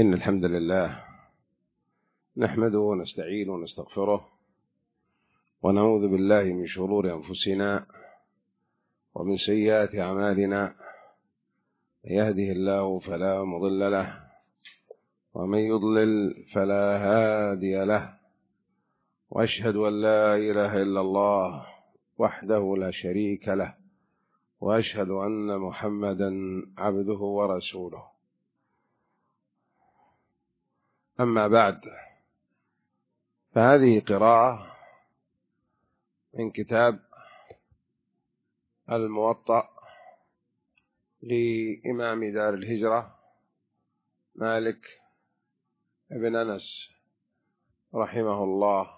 إن الحمد لله نحمده ونستعينه ونستغفره ونعوذ بالله من شرور أنفسنا ومن سيئات أعمالنا. من يهده الله فلا مضل له ومن يضلل فلا هادي له، وأشهد أن لا إله إلا الله وحده لا شريك له، وأشهد أن محمدا عبده ورسوله. أما بعد، فهذه قراءة من كتاب الموطأ لإمام دار الهجرة مالك بن أنس رحمه الله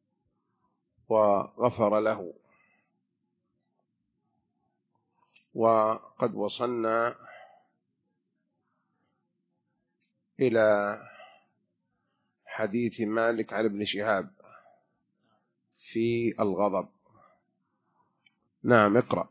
وغفر له. وقد وصلنا إلى حديث مالك عن ابن شهاب في الغضب. نعم، اقرأ.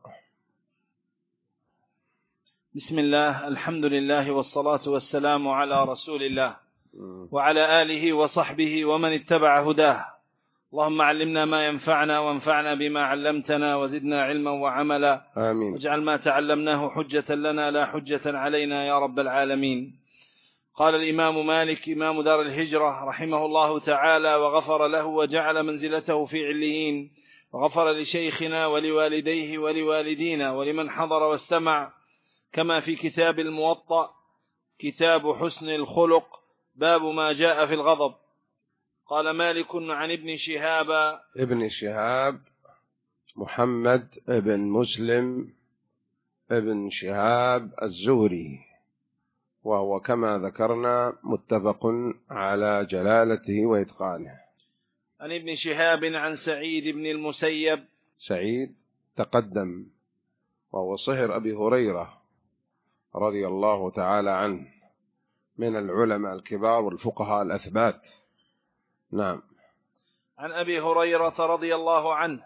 بسم الله، الحمد لله والصلاة والسلام على رسول الله وعلى آله وصحبه ومن اتبع هداه. اللهم علمنا ما ينفعنا وانفعنا بما علمتنا وزدنا علما وعملا، آمين. واجعل ما تعلمناه حجة لنا لا حجة علينا يا رب العالمين. قال الإمام مالك إمام دار الهجرة رحمه الله تعالى وغفر له وجعل منزلته في عليين، وغفر لشيخنا ولوالديه ولوالدينا ولمن حضر واستمع، كما في كتاب الموطأ كتاب حسن الخلق باب ما جاء في الغضب. قال مالك عن ابن شهاب محمد بن مسلم ابن شهاب الزهري، وهو كما ذكرنا متفق على جلالته وإتقانه. عن ابن شهاب عن سعيد بن المسيب. سعيد تقدم، وهو صهر أبي هريرة رضي الله تعالى عنه، من العلماء الكبار والفقهاء الأثبات. نعم. عن أبي هريرة رضي الله عنه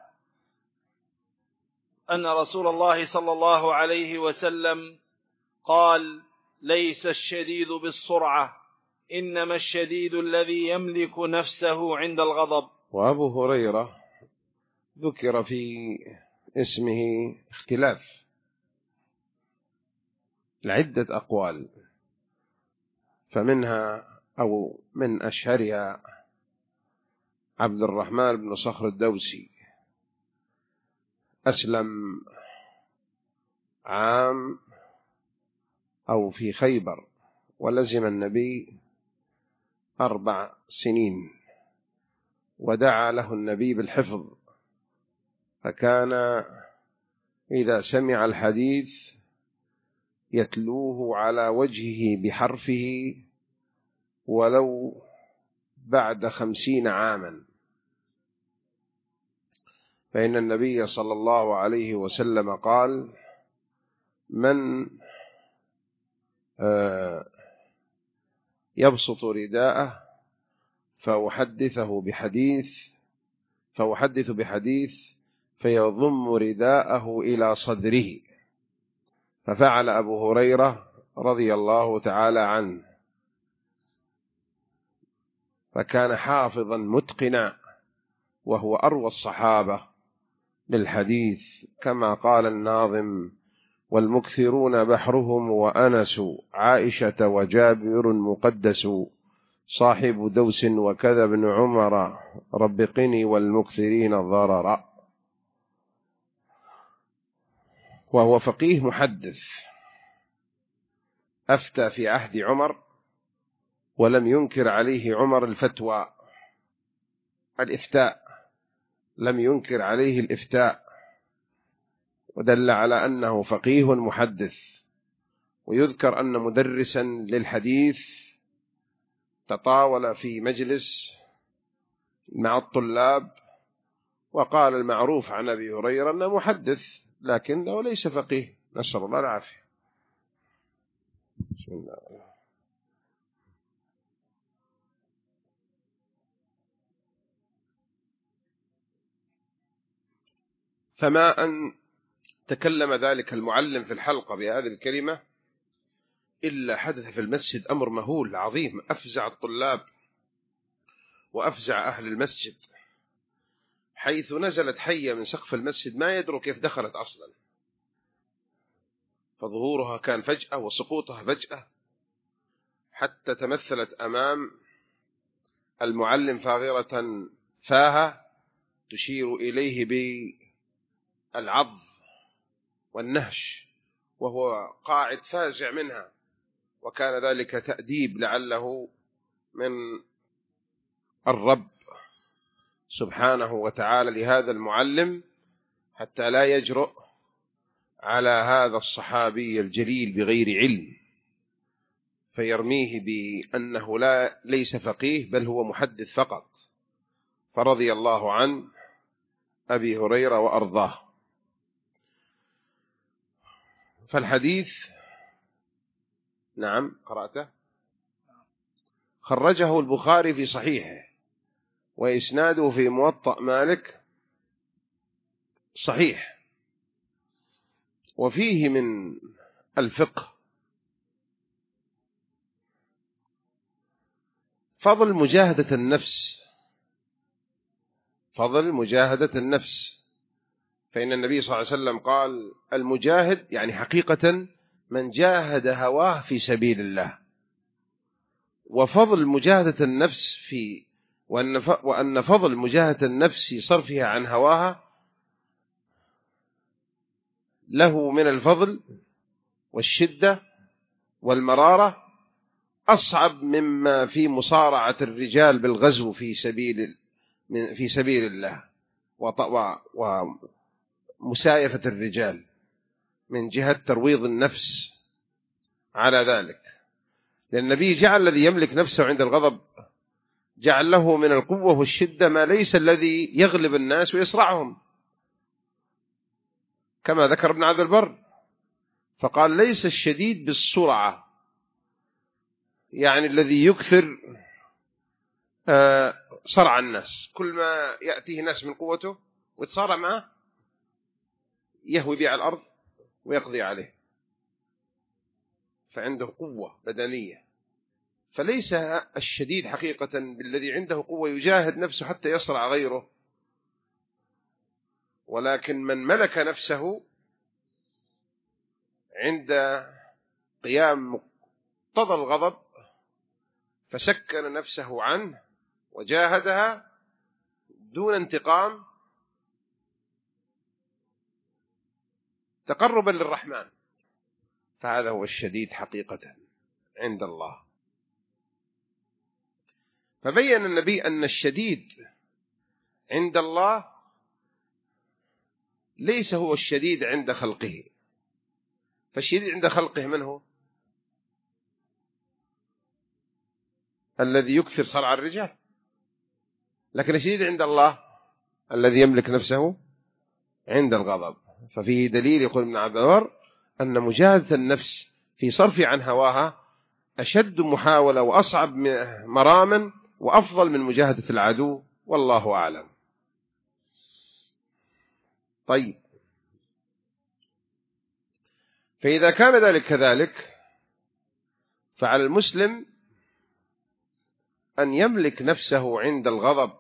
أن رسول الله صلى الله عليه وسلم قال: ليس الشديد بالسرعة، إنما الشديد الذي يملك نفسه عند الغضب. وأبو هريرة ذكر في اسمه اختلاف لعدة أقوال، فمنها أو من أشهرها عبد الرحمن بن صخر الدوسي، أسلم عام أو في خيبر، ولزم النبي 4 سنين، ودعا له النبي بالحفظ، فكان إذا سمع الحديث يتلوه على وجهه بحرفه ولو بعد 50 عاما. فإن النبي صلى الله عليه وسلم قال: من يبسط رداءه فأحدث بحديث فيضم رداءه إلى صدره. ففعل أبو هريرة رضي الله تعالى عنه، فكان حافظا متقنا، وهو أروى الصحابة للحديث، كما قال الناظم: والمكثرون بحرهم وأنس، عائشة وجابر مقدس، صاحب دوس وكذا ابن عمر، رب قني والمكثرين ضرر. وهو فقيه محدث، أفتى في عهد عمر، ولم ينكر عليه عمر الإفتاء، لم ينكر عليه الإفتاء، ودل على أنه فقيه محدث. ويذكر أن مدرسا للحديث تطاول في مجلس مع الطلاب، وقال المعروف عن أبي هريرة أنه محدث لكنه ليس فقيه، نسأل الله العافية. بسم الله. فما أن تكلم ذلك المعلم في الحلقة بهذه الكلمة إلا حدث في المسجد أمر مهول عظيم أفزع الطلاب وأفزع أهل المسجد، حيث نزلت حية من سقف المسجد ما يدروا كيف دخلت أصلا، فظهورها كان فجأة وسقوطها فجأة، حتى تمثلت أمام المعلم فاغرة فاها تشير إليه بالعض والنهش، وهو قاعد فازع منها، وكان ذلك تأديب لعله من الرب سبحانه وتعالى لهذا المعلم حتى لا يجرؤ على هذا الصحابي الجليل بغير علم، فيرميه بأنه ليس فقيه بل هو محدث فقط. فرضي الله عن أبي هريرة وأرضاه. فالحديث نعم قرأته، خرجه البخاري في صحيحه، وإسناده في موطأ مالك صحيح، وفيه من الفقه فضل مجاهدة النفس، فضل مجاهدة النفس، فإن النبي صلى الله عليه وسلم قال المجاهد يعني حقيقة من جاهد هواه في سبيل الله، وفضل مجاهدة النفس وأن فضل مجاهدة النفس في صرفها عن هواها له من الفضل والشدة والمرارة أصعب مما في مصارعة الرجال بالغزو في سبيل الله ومسايفة الرجال من جهة ترويض النفس على ذلك. لأن النبي جعل الذي يملك نفسه عند الغضب جعل له من القوة والشدة ما ليس الذي يغلب الناس ويصرعهم، كما ذكر ابن عبد البر فقال ليس الشديد بالسرعة، يعني الذي يكثر صرع الناس، كل ما يأتيه ناس من قوته ويتصارع معه يهوي به على الأرض ويقضي عليه، فعنده قوة بدنية. فليس الشديد حقيقة بالذي عنده قوة يجاهد نفسه حتى يصرع غيره، ولكن من ملك نفسه عند قيام مقتضى الغضب فسكن نفسه عنه وجاهدها دون انتقام تقربا للرحمن، فهذا هو الشديد حقيقة عند الله. فبين النبي أن الشديد عند الله ليس هو الشديد عند خلقه، فالشديد عند خلقه من هو؟ الذي يكثر صرع الرجال، لكن الشديد عند الله الذي يملك نفسه عند الغضب. ففيه دليل يقول ابن عبد البر أن مجاهدة النفس في صرف عن هواها أشد محاولة وأصعب مراما وأفضل من مجاهدة العدو، والله أعلم. طيب، فإذا كان ذلك كذلك فعلى المسلم أن يملك نفسه عند الغضب،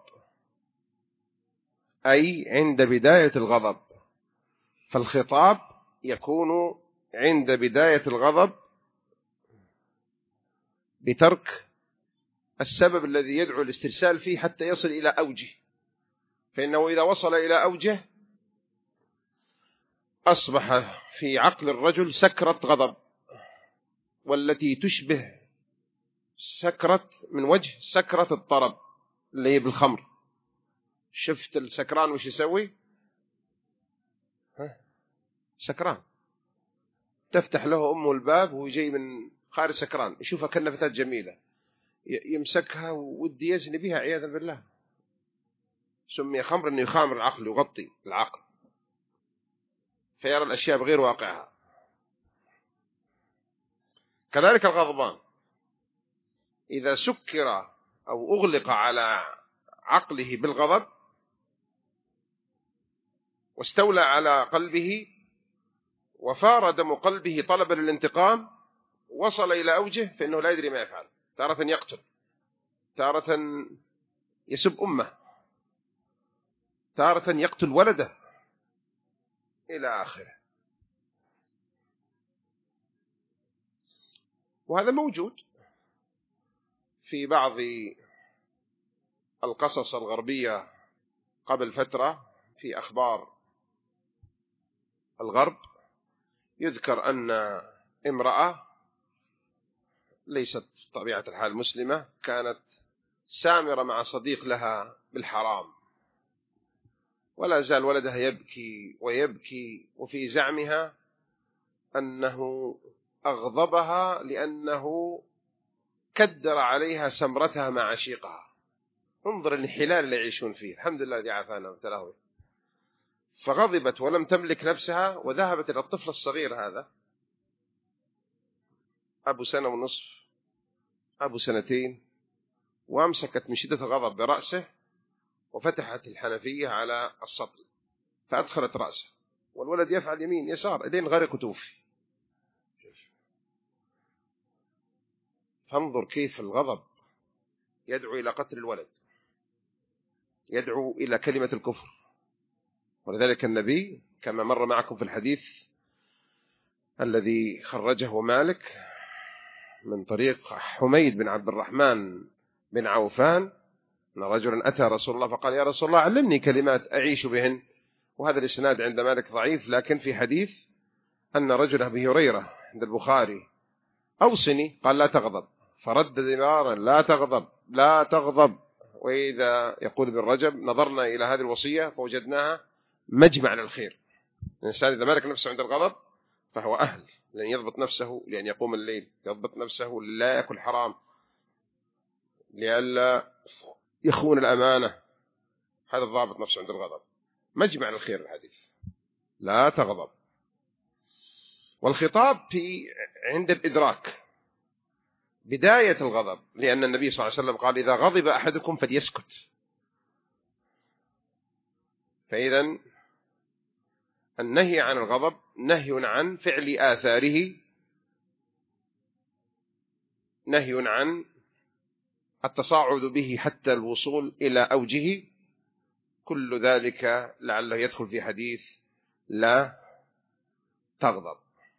أي عند بداية الغضب، فالخطاب يكون عند بداية الغضب بترك السبب الذي يدعو الاسترسال فيه حتى يصل إلى أوجه، فإنه إذا وصل إلى أوجه أصبح في عقل الرجل سكرة غضب، والتي تشبه سكرة من وجه سكرة الطرب اللي هي بالخمر. شفت السكران وش يسوي؟ سكران تفتح له أمه الباب وهو جاي من خارج سكران يشوفها كأنها فتاة جميلة يمسكها ودي يزني بها عياذا بالله. سمي خمر أنه يخامر العقل، يغطي العقل فيرى الأشياء بغير واقعها. كذلك الغضبان إذا سكر أو أغلق على عقله بالغضب واستولى على قلبه وفار دم قلبه طلبا للانتقام وصل إلى أوجه فإنه لا يدري ما يفعل، تارة يقتل، تارة يسب أمه، تارة يقتل ولده، إلى آخره. وهذا موجود في بعض القصص الغربية قبل فترة في أخبار الغرب، يذكر أن امرأة ليست طبيعة الحال مسلمة كانت سامرة مع صديق لها بالحرام، ولا زال ولدها يبكي ويبكي، وفي زعمها أنه أغضبها لأنه كدر عليها سمرتها مع عشيقها. انظر الانحلال اللي يعيشون فيه، الحمد لله الذي عافانا وابتلاه. فغضبت ولم تملك نفسها وذهبت إلى الطفل الصغير هذا، أبو سنة ونصف، أبو سنتين، وأمسكت من شدة الغضب برأسه وفتحت الحنفية على السطل فأدخلت رأسه، والولد يفعل يمين يسار إلين غرق وتوفي. فانظر كيف الغضب يدعو إلى قتل الولد، يدعو إلى كلمة الكفر. ولذلك النبي كما مر معكم في الحديث الذي خرجه مالك من طريق حميد بن عبد الرحمن بن عوفان، أن رجلا أتى رسول الله فقال: يا رسول الله علمني كلمات أعيش بهن. وهذا الإسناد عند مالك ضعيف، لكن في حديث أن رجل أبي هريرة عند البخاري: أوصني، قال: لا تغضب. فرد مرارا: لا تغضب لا تغضب. وإذا يقول ابن رجب: نظرنا إلى هذه الوصية فوجدناها مجمع للخير. الإنسان إذا ملك نفسه عند الغضب فهو أهل لأن يضبط نفسه، لأن يقوم الليل، يضبط نفسه لا يأكل حرام، لئلا يخون الأمانة. هذا الضابط نفسه عند الغضب، مجمع للخير الحديث. لا تغضب. والخطاب في عند الإدراك، بداية الغضب، لأن النبي صلى الله عليه وسلم قال: إذا غضب أحدكم فليسكت. فإذا النهي عن الغضب نهي عن فعل آثاره، نهي عن التصاعد به حتى الوصول إلى أوجه. كل ذلك لعله يدخل في حديث لا تغضب.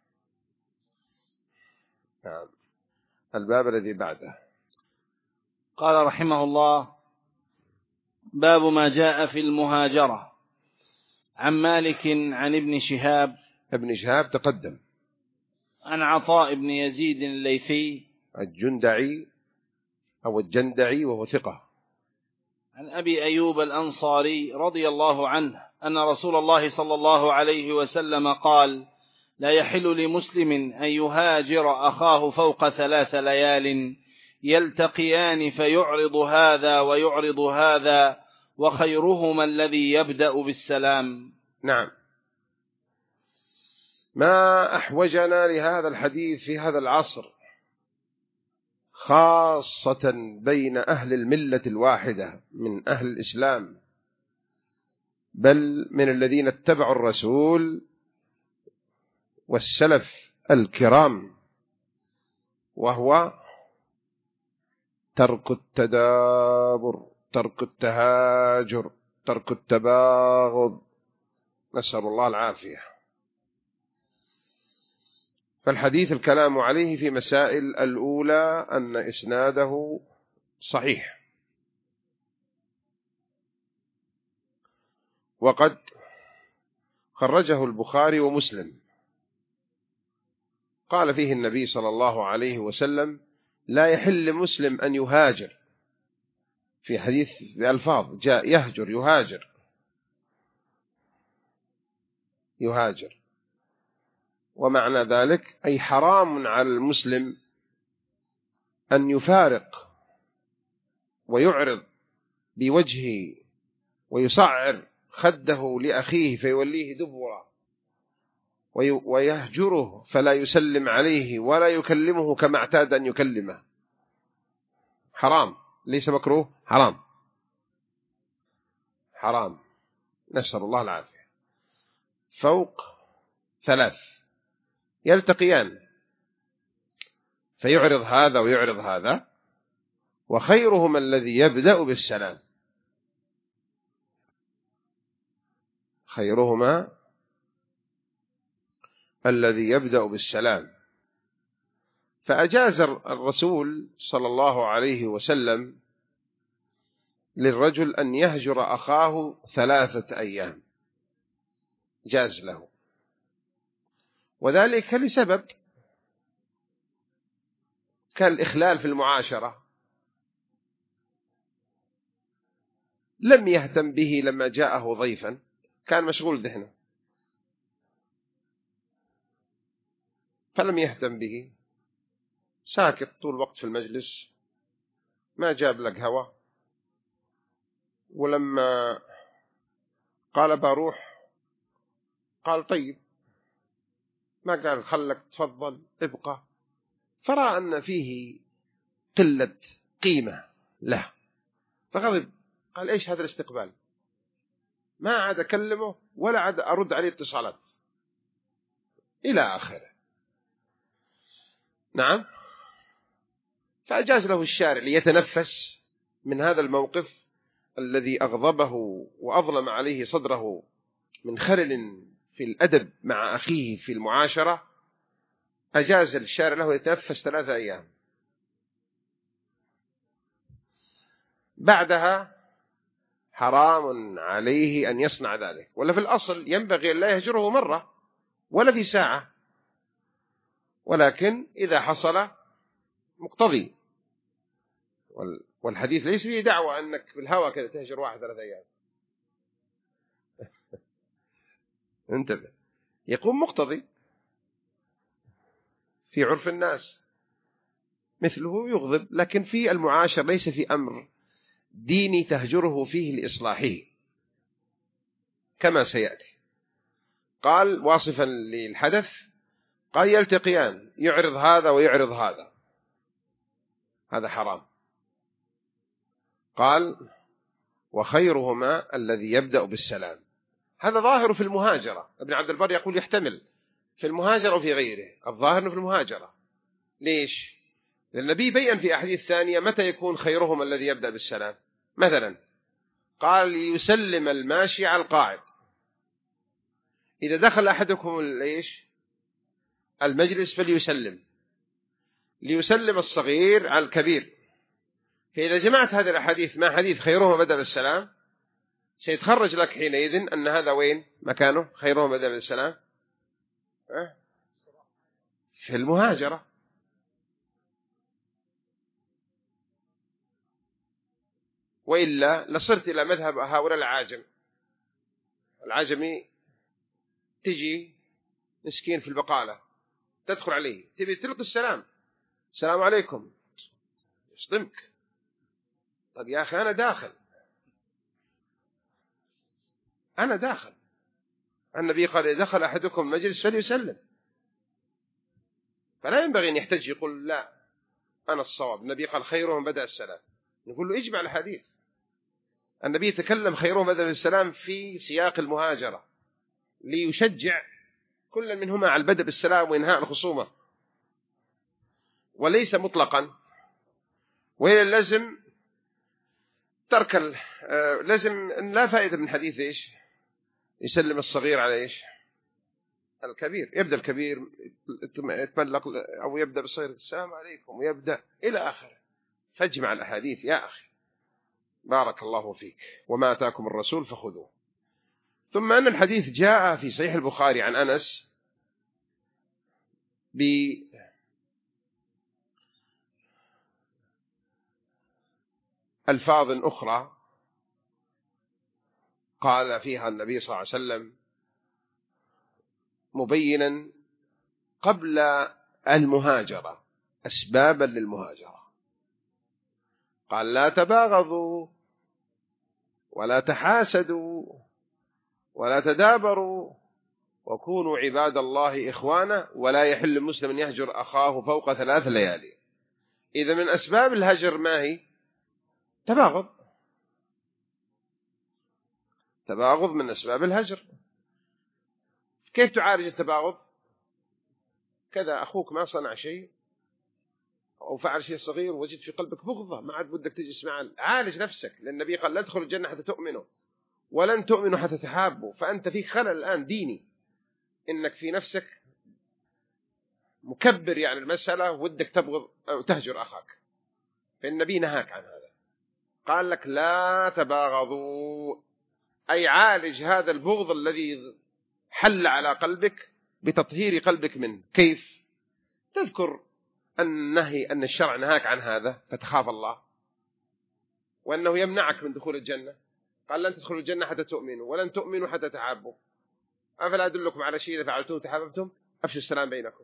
نعم. الباب الذي بعده. قال رحمه الله: باب ما جاء في المهاجرة. عن مالك عن ابن شهاب تقدم. عن عطاء بن يزيد الليثي الجندعي أو الجندعي وهو ثقة. عن أبي أيوب الأنصاري رضي الله عنه أن رسول الله صلى الله عليه وسلم قال: لا يحل لمسلم أن يهاجر أخاه فوق 3 ليال يلتقيان فيعرض هذا ويعرض هذا، وخيرهما الذي يبدأ بالسلام. نعم. ما أحوجنا لهذا الحديث في هذا العصر، خاصة بين أهل الملة الواحدة من أهل الإسلام، بل من الذين اتبعوا الرسول والسلف الكرام، وهو ترك التدابر، ترك التهاجر، ترك التباغض، نسأل الله العافية. فالحديث الكلام عليه في مسائل الأولى أن إسناده صحيح، وقد خرجه البخاري ومسلم. قال فيه النبي صلى الله عليه وسلم: لا يحل مسلم أن يهاجر، في حديث بألفاظ جاء يهجر يهاجر يهاجر، ومعنى ذلك أي حرام على المسلم أن يفارق ويعرض بوجهه ويصعر خده لأخيه فيوليه دبره، ويهجره فلا يسلم عليه ولا يكلمه كما اعتاد أن يكلمه. حرام، ليس مكروه، حرام حرام، نسأل الله العافية. فوق 3 يلتقيان، فيعرض هذا ويعرض هذا. وخيرهما الذي يبدأ بالسلام، خيرهما الذي يبدأ بالسلام. فأجاز الرسول صلى الله عليه وسلم للرجل أن يهجر أخاه 3 أيام، جاز له، وذلك لسبب كالإخلال في المعاشرة، لم يهتم به لما جاءه ضيفا، كان مشغول دهنه فلم يهتم به، ساكت طول الوقت في المجلس، ما جاب لك هوا. ولما قال بروح قال طيب، ما قال خلك تفضل ابقى، فرأى أن فيه قلة قيمة له فغضب، قال إيش هذا الاستقبال، ما عاد أكلمه ولا عاد أرد عليه اتصالات إلى آخره. نعم. فأجاز له الشارع ليتنفس من هذا الموقف الذي أغضبه وأظلم عليه صدره من خلل في الأدب مع أخيه في المعاشرة. أجاز الشارع له يتنفس 3 أيام. بعدها حرام عليه أن يصنع ذلك، ولا في الأصل ينبغي أن لا يهجره مرة ولا في ساعة، ولكن إذا حصل مقتضي. والحديث ليس فيه دعوة أنك في الهوى كذا تهجر واحد 3 أيام. انتبه، يقوم مقتضي في عرف الناس مثله يغضب، لكن في المعاشر ليس في أمر ديني تهجره فيه لإصلاحه كما سيأتي. قال واصفا للحدث، قال يلتقيان يعرض هذا ويعرض هذا، هذا حرام. قال وخيرهما الذي يبدأ بالسلام. هذا ظاهر في المهاجرة، ابن عبد البر يقول يحتمل في المهاجرة وفي غيره، الظاهر أنه في المهاجرة. ليش؟ لأن النبي بيّن في أحاديث ثانية متى يكون خيرهما الذي يبدأ بالسلام. مثلا قال يسلم الماشي على القاعد، إذا دخل أحدكم المجلس فليسلم، ليسلم الصغير على الكبير. فإذا جمعت هذه الأحاديث مع حديث خيرهما بدأ بالسلام سيتخرج لك حينئذ أن هذا وين مكانه خيرهما بدأ بالسلام؟ في المهاجرة. وإلا لصرت إلى مذهب هؤلاء العاجمي تجي مسكين في البقالة تدخل عليه تبي تلقي السلام، السلام عليكم، يصدمك. طب يا أخي أنا داخل، النبي قال إذا دخل أحدكم المجلس فليسلم، فلا ينبغي أن يحتج يقول لا أنا الصواب، النبي قال خيرهم بدأ السلام، نقول له اجمع الحديث. النبي تكلم خيرهم بدأ السلام في سياق المهاجرة ليشجع كل منهما على البدء بالسلام وإنهاء الخصومة، وليس مطلقا. وإلا لازم لازم لا فائدة من حديث إيش يسلم الصغير على إيش الكبير، يبدأ الكبير يتملق أو يبدأ بالصغير السلام عليكم ويبدأ إلى آخره. فاجمع الأحاديث يا أخي، بارك الله فيك، وما أتاكم الرسول فخذوه. ثم أن الحديث جاء في صحيح البخاري عن أنس بألفاظ أخرى قال فيها النبي صلى الله عليه وسلم مبينا قبل المهاجرة أسبابا للمهاجرة، قال لا تباغضوا ولا تحاسدوا ولا تدابروا وكونوا عباد الله إخوانا ولا يحل مسلم أن يهجر أخاه فوق 3 ليالي. إذا من أسباب الهجر ما هي؟ تباغض من أسباب الهجر. كيف تعالج التباغض؟ كذا أخوك ما صنع شيء أو فعل شيء صغير وجد في قلبك بغضة ما عاد بدك تجلس معه، عالج نفسك، لأن النبي قال لا تدخل الجنة حتى تؤمنوا ولن تؤمنوا حتى تحابوا. فأنت في خلل الآن ديني، إنك في نفسك مكبر يعني المسألة ودك تبغض أو تهجر أخاك، فالنبي نهاك عن هذا، قال لك لا تباغضوا، أي عالج هذا البغض الذي حل على قلبك بتطهير قلبك منه. كيف؟ تذكر النهي أن الشرع نهاك عن هذا فتخاف الله، وأنه يمنعك من دخول الجنة، قال لن تدخلوا الجنة حتى تؤمنوا ولن تؤمنوا حتى تحابوا. أفلا أدلكم على شيء إذا فعلتوه تحاببتم أفشوا السلام بينكم.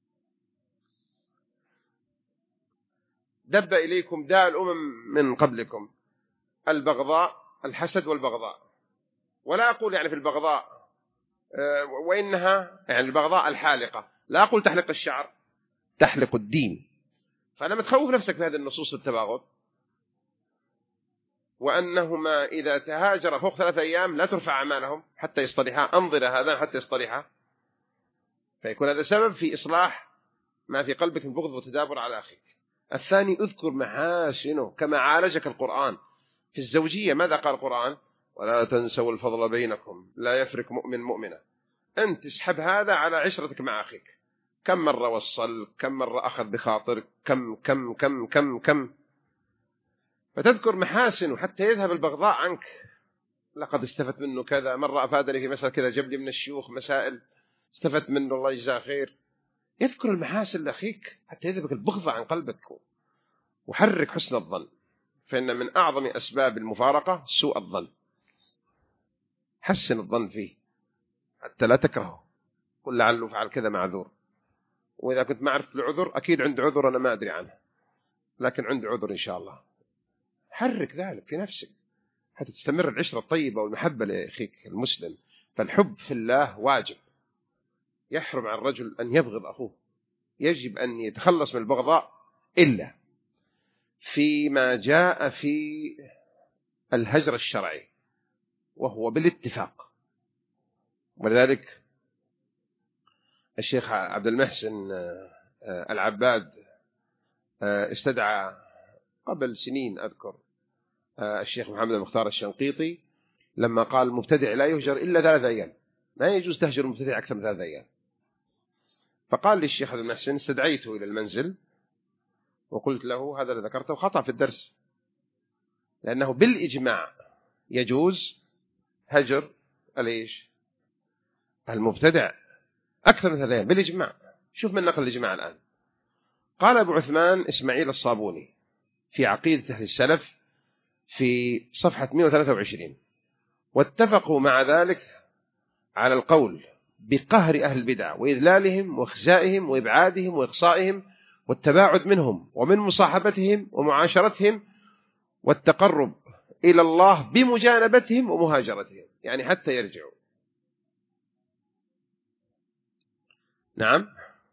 دب إليكم داء الأمم من قبلكم البغضاء، الحسد والبغضاء. ولا أقول يعني في البغضاء وإنها يعني البغضاء الحالقة، لا أقول تحلق الشعر، تحلق الدين. فلما تخوف نفسك بهذه النصوص التباغض، وأنهما إذا تهاجر فوق 3 أيام لا ترفع أعمالهم حتى يصطلحا، انظر هذا حتى يصطلحا، فيكون هذا سبب في إصلاح ما في قلبك من بغض وتدابر على أخيك. الثاني اذكر محاسنه كما عالجك القرآن في الزوجية. ماذا قال القرآن؟ ولا تنسوا الفضل بينكم لا يفرق مؤمن مؤمنة. أنت تسحب هذا على عشرتك مع أخيك، كم مرة وصل، كم مرة أخذ بخاطر، كم كم كم كم كم، فتذكر محاسنه حتى يذهب البغضاء عنك. لقد استفدت منه كذا، مرة أفادني في مسألة كذا، جاب لي من الشيوخ مسائل استفدت منه الله يجزاه خير. يذكر المحاسن لأخيك حتى يذهب البغض عن قلبك، وحرك حسن الظن، فإن من أعظم أسباب المفارقة سوء الظن. حسن الظن فيه حتى لا تكرهه، قل لعله فعل كذا معذور، وإذا كنت ما عرفت العذر أكيد عند عذر أنا ما أدري عنه، لكن عند عذر إن شاء الله. حرك ذلك في نفسك حتى تستمر العشرة الطيبة والمحبة لأخيك المسلم. فالحب في الله واجب، يحرم على الرجل أن يبغض أخوه، يجب أن يتخلص من البغضاء إلا فيما جاء في الهجر الشرعي وهو بالاتفاق. ولذلك الشيخ عبد المحسن العباد استدعى قبل سنين أذكر الشيخ محمد المختار الشنقيطي لما قال المبتدع لا يهجر إلا 3 أيام، لا يجوز تهجر المبتدع أكثر من 3 أيام. فقال لي الشيخ عبد المحسن استدعيته إلى المنزل وقلت له هذا اللي ذكرته خطأ في الدرس، لأنه بالإجماع يجوز هجر المبتدع أكثر من 3 أيام بالإجماع. شوف من نقل الإجماع الآن. قال أبو عثمان إسماعيل الصابوني في عقيدة أهل السلف في صفحة 123 واتفقوا مع ذلك على القول بقهر أهل البدع وإذلالهم وإخزائهم وإبعادهم وإقصائهم والتباعد منهم ومن مصاحبتهم ومعاشرتهم والتقرب إلى الله بمجانبتهم ومهاجرتهم، يعني حتى يرجعوا. نعم.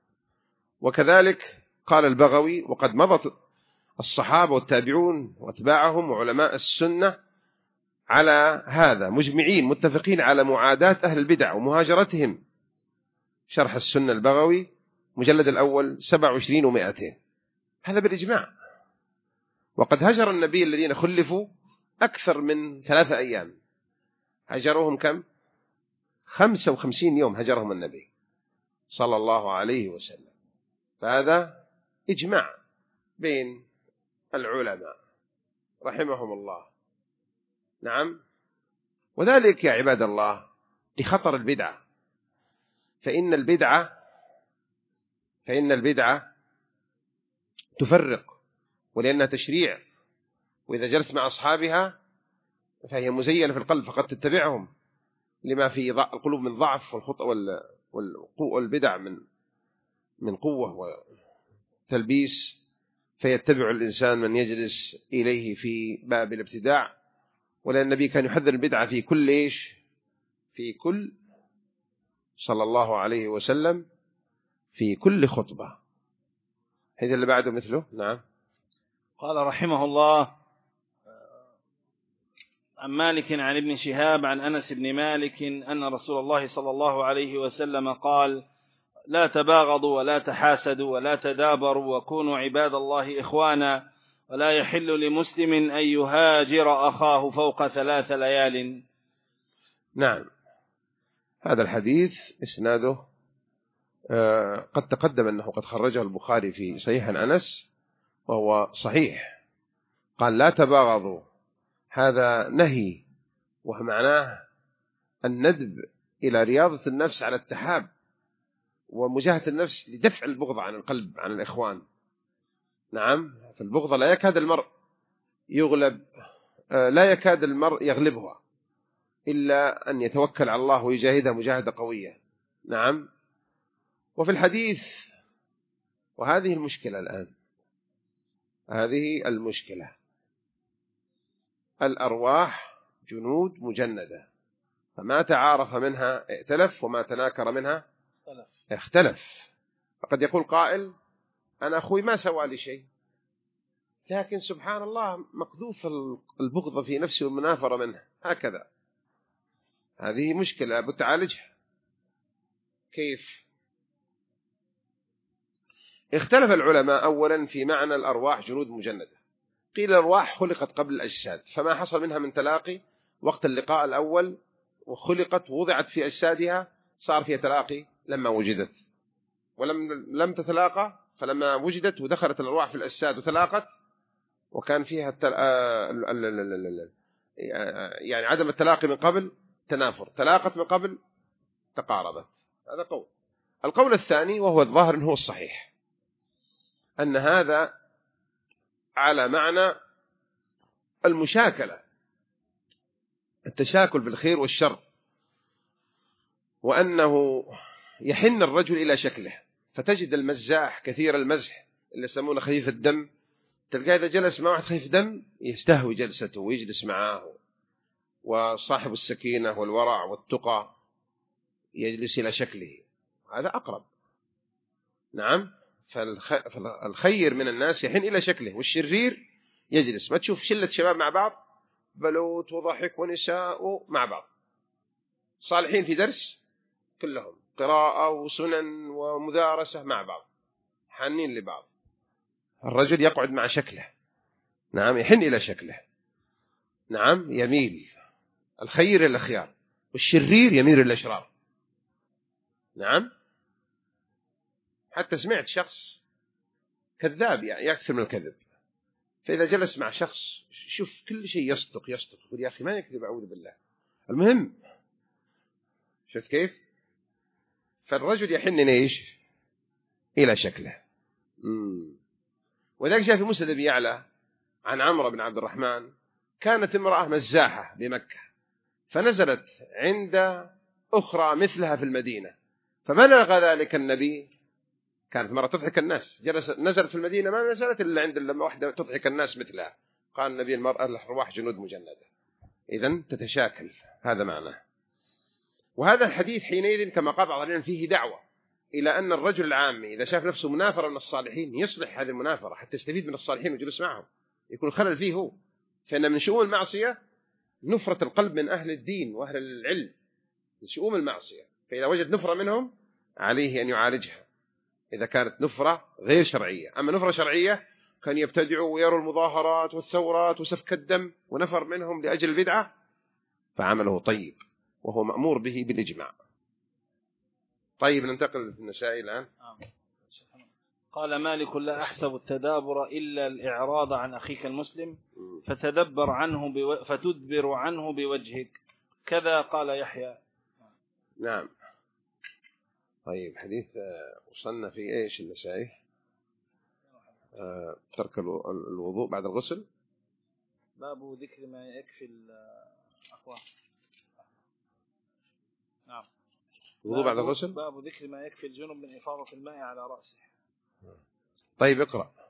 وكذلك قال البغوي وقد مضت الصحابة والتابعون واتباعهم وعلماء السنة على هذا مجمعين متفقين على معاداة أهل البدع ومهاجرتهم. شرح السنة البغوي مجلد الأول 27 و200، هذا بالإجماع. وقد هجر النبي الذين خلفوا أكثر من 3 أيام، هجرهم كم؟ 55 يوم هجرهم النبي صلى الله عليه وسلم. فهذا إجماع بين العلماء رحمهم الله. نعم. وذلك يا عباد الله لخطر البدعة، فإن البدعة تفرق ولأنها تشريع، وإذا جلست مع أصحابها فهي مزينة في القلب فقد تتبعهم لما في القلوب من ضعف والبدع من قوة وتلبيس، فيتبع الإنسان من يجلس إليه في باب الابتداع. ولأن النبي كان يحذر البدعة في كل في كل صلى الله عليه وسلم في كل خطبة. هذا اللي بعده مثله. نعم. قال رحمه الله عن مالك عن ابن شهاب عن أنس بن مالك أن رسول الله صلى الله عليه وسلم قال لا تباغضوا ولا تحاسدوا ولا تدابروا وكونوا عباد الله إخوانا ولا يحل لمسلم أن يهاجر أخاه فوق 3 ليال. نعم، هذا الحديث إسناده قد تقدم أنه قد خرجه البخاري في صحيح أنس وهو صحيح. قال لا تباغضوا، هذا نهي ومعناه الندب إلى رياضة النفس على التحاب ومجاهدة النفس لدفع البغض عن القلب عن الإخوان. نعم، فالبغض لا يكاد المرء يغلب، لا يكاد المرء يغلبها إلا أن يتوكل على الله ويجاهدها مجاهدة قوية. نعم. وفي الحديث، وهذه المشكلة الآن، هذه المشكلة، الأرواح جنود مجندة، فما تعارف منها ائتلف وما تناكر منها اختلف. فقد يقول قائل أنا أخوي ما سوى لي شيء، لكن سبحان الله مقذوف البغض في نفسه والمنافرة منه هكذا. هذه مشكلة بتعالجها. كيف؟ اختلف العلماء أولا في معنى الأرواح جنود مجندة. قيل الأرواح خلقت قبل الأجساد، فما حصل منها من تلاقي وقت اللقاء الأول وخلقت ووضعت في أجسادها صار فيها تلاقي لما وجدت، ولم تتلاقى، فلما وجدت ودخلت الأرواح في الأجساد وتلاقت وكان فيها يعني عدم التلاقي من قبل تنافر، تلاقت من قبل تقاربت. هذا قول. القول الثاني وهو الظاهر أنه الصحيح، أن هذا على معنى المشاكلة، التشاكل بالخير والشر، وأنه يحن الرجل إلى شكله، فتجد المزاح كثير المزح اللي يسمونه خفيف الدم، تلقى إذا جلس مع واحد خفيف دم يستهوي جلسته ويجلس معاه، وصاحب السكينة والورع والتقى يجلس إلى شكله، هذا أقرب. نعم، فالخير من الناس يحن إلى شكله، والشرير يجلس. ما تشوف شلة شباب مع بعض بلوت وضحك ونساء مع بعض، صالحين في درس كلهم قراءة وسنن ومدارسة مع بعض، حانين لبعض. الرجل يقعد مع شكله، نعم، يحن إلى شكله، نعم، يميل الخير إلى الخيار، والشرير يميل إلى الأشرار. نعم. حتى سمعت شخص كذاب، يعني يكثر من الكذب، فإذا جلس مع شخص شوف كل شيء يصدق يقول يا أخي ما يكذب، أعوذ بالله. المهم شفت كيف؟ فالرجل يحن إيش؟ إلى شكله. وذلك جاء في مسند أبي يعلى عن عمرو بن عبد الرحمن، كانت امرأة مزاحة بمكة، فنزلت عند أخرى مثلها في المدينة، فبلغ ذلك النبي. كانت مرة تضحك الناس، نزلت في المدينة، ما نزلت إلا عند لما واحدة تضحك الناس مثلها. قال النبي المرأة الأرواح جنود مجندة، إذن تتشاكل، هذا معناه. وهذا الحديث حينئذ كما قال بعض العلماء فيه دعوة إلى أن الرجل العامي إذا شاف نفسه منافرة من الصالحين يصلح هذه المنافرة حتى يستفيد من الصالحين ويجلس معهم، يكون خلل فيه هو. فإن من شؤون المعصية نفرة القلب من أهل الدين وأهل العلم، من شؤون المعصية، فإذا وجد نفرة منهم عليه أن يعالجها إذا كانت نفرة غير شرعية. أما نفرة شرعية كان يبتدعوا ويروا المظاهرات والثورات وسفك الدم ونفر منهم لأجل البدعة، فعمله طيب وهو مأمور به بالإجماع. طيب ننتقل للنسائي الآن. قال مالك لا أحسب التدابر إلا الإعراض عن أخيك المسلم فتدبر عنه فتدبر عنه بوجهك، كذا قال يحيى. نعم. طيب حديث وصلنا في إيش النسائي؟ ترك الوضوء بعد الغسل، باب ذكر ما يكفي الأخوان. نعم، الوضوء بعد الغسل، باب ذكر ما يكفي الجنب من إفاضة الماء على رأسه. طيب اقرأ.